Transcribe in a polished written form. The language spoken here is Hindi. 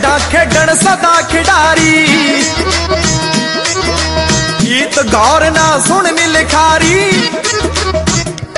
रहिया खेडन सदा खिडारी। गीत गौर ना सुन नी लिखारी,